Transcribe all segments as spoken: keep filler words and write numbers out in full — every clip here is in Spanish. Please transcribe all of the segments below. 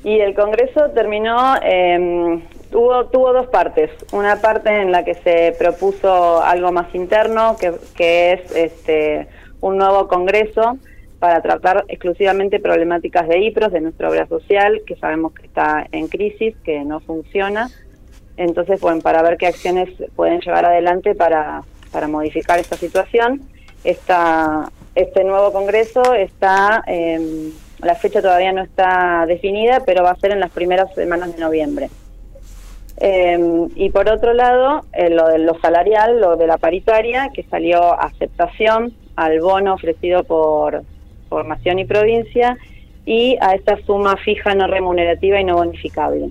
Y el Congreso terminó, eh, tuvo, tuvo dos partes. Una parte en la que se propuso algo más interno, que, que es este, un nuevo Congreso para tratar exclusivamente problemáticas de I P R O S, de nuestra obra social, que sabemos que está en crisis, que no funciona. Entonces, bueno, para ver qué acciones pueden llevar adelante para, para modificar esta situación. Esta, este nuevo Congreso está... Eh, la fecha todavía no está definida, pero va a ser en las primeras semanas de noviembre. Eh, y por otro lado, eh, lo de lo salarial, lo de la paritaria, que salió aceptación al bono ofrecido por, por Nación y Provincia y a esta suma fija no remunerativa y no bonificable.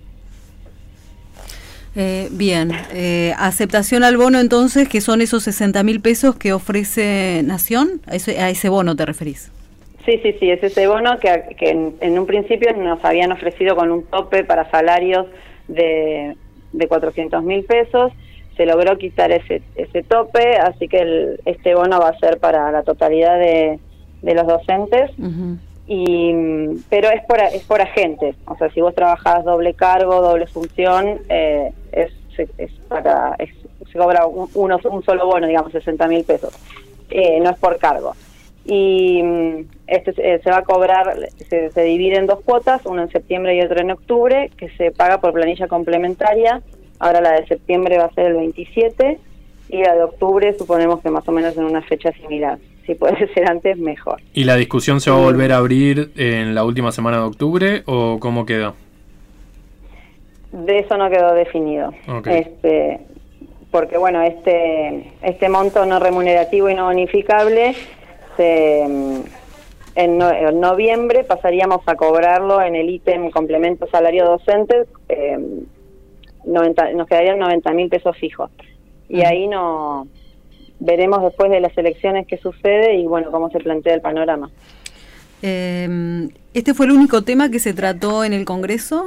Eh, bien, eh, aceptación al bono entonces, que son esos sesenta mil pesos que ofrece Nación, ¿a ese, a ese bono te referís? Sí, sí, sí, es ese bono que, que en, en un principio nos habían ofrecido con un tope para salarios de, de cuatrocientos mil pesos. Se logró quitar ese ese tope, así que el, este bono va a ser para la totalidad de, de los docentes. Uh-huh. Y pero es por es por agentes, o sea, si vos trabajás doble cargo, doble función, eh, es, es para es, se cobra un, uno, un solo bono, digamos, sesenta mil pesos, eh, no es por cargo. Y este eh, se va a cobrar, se, se divide en dos cuotas, uno en septiembre y otro en octubre, que se paga por planilla complementaria. Ahora la de septiembre va a ser el veintisiete y la de octubre suponemos que más o menos en una fecha similar. Si puede ser antes, mejor. ¿Y la discusión se va a volver a abrir en la última semana de octubre o cómo quedó? De eso no quedó definido. Okay. Este, porque bueno, este este monto no remunerativo y no bonificable se, en, no, en noviembre pasaríamos a cobrarlo en el ítem complemento salario docente, eh, noventa, nos quedarían noventa mil pesos fijos. Y uh-huh. ahí no veremos después de las elecciones qué sucede y bueno, cómo se plantea el panorama. Eh, ¿Este fue el único tema que se trató en el Congreso?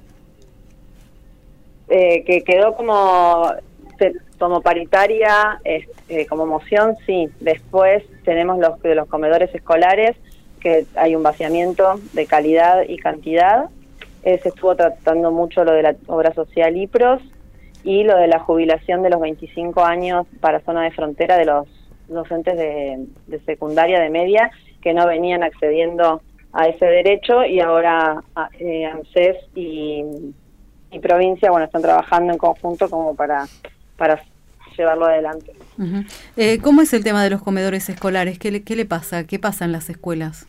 Eh, que quedó como... como paritaria, eh, como moción, sí. Después tenemos los de los comedores escolares, que hay un vaciamiento de calidad y cantidad. Eh, se estuvo tratando mucho lo de la obra social I P R O S y lo de la jubilación de los veinticinco años para zona de frontera de los docentes de, de secundaria, de media, que no venían accediendo a ese derecho y ahora eh, ANSES y, y provincia, bueno, están trabajando en conjunto como para para llevarlo adelante. Uh-huh. Eh, ¿Cómo es el tema de los comedores escolares? ¿Qué le, qué le pasa? ¿Qué pasa en las escuelas?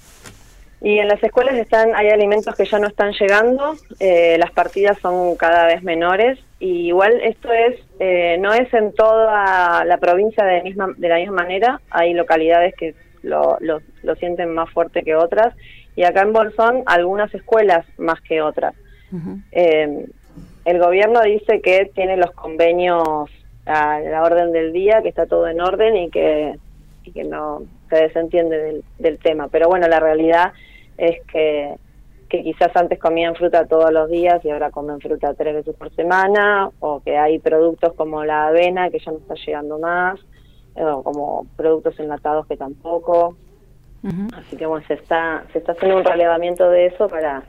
Y en las escuelas están hay alimentos que ya no están llegando, eh, las partidas son cada vez menores, y igual esto es eh, no es en toda la provincia de, misma, de la misma manera, hay localidades que lo, lo, lo sienten más fuerte que otras, y acá en Bolsón algunas escuelas más que otras. Uh-huh. Eh, El gobierno dice que tiene los convenios a la orden del día, que está todo en orden y que, y que no se desentiende del, del tema. Pero bueno, la realidad es que, que quizás antes comían fruta todos los días y ahora comen fruta tres veces por semana, o que hay productos como la avena que ya no está llegando más, o como productos enlatados que tampoco. Uh-huh. Así que bueno, se está, se está haciendo un relevamiento de eso para...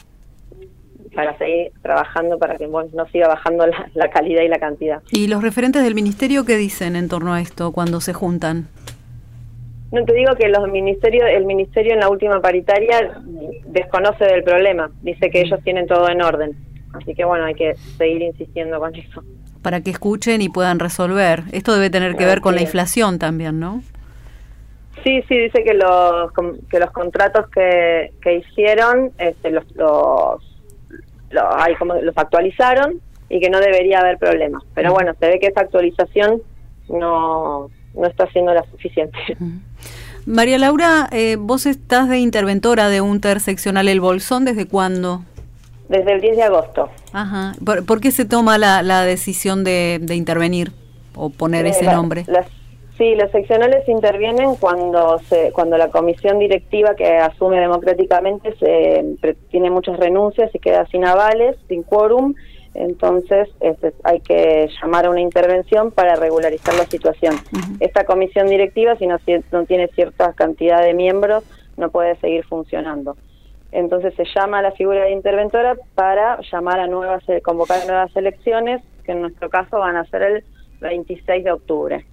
para seguir trabajando para que bueno, no siga bajando la, la calidad y la cantidad. ¿Y los referentes del ministerio qué dicen en torno a esto cuando se juntan? No, te digo que los ministerios, el ministerio en la última paritaria desconoce del problema, dice que ellos tienen todo en orden, así que bueno, hay que seguir insistiendo con eso. Para que escuchen y puedan resolver. Esto debe tener que ver con la inflación también, ¿no? Sí, sí, dice que los que los contratos que, que hicieron, este, los, los Lo, hay como los actualizaron y que no debería haber problemas, pero bueno, se ve que esa actualización no no está siendo la suficiente. Uh-huh. María Laura, eh, vos estás de interventora de UNTER seccional El Bolsón, ¿desde cuándo? Desde el diez de agosto. Ajá. ¿Por, por qué se toma la, la decisión de, de intervenir o poner eh, ese la, nombre? Las, sí, los seccionales intervienen cuando se cuando la comisión directiva que asume democráticamente se tiene muchas renuncias y queda sin avales, sin quórum, entonces este, hay que llamar a una intervención para regularizar la situación. Uh-huh. Esta comisión directiva, si no, si no tiene cierta cantidad de miembros, no puede seguir funcionando. Entonces se llama a la figura de interventora para llamar a nuevas, convocar a nuevas elecciones, que en nuestro caso van a ser el veintiséis de octubre.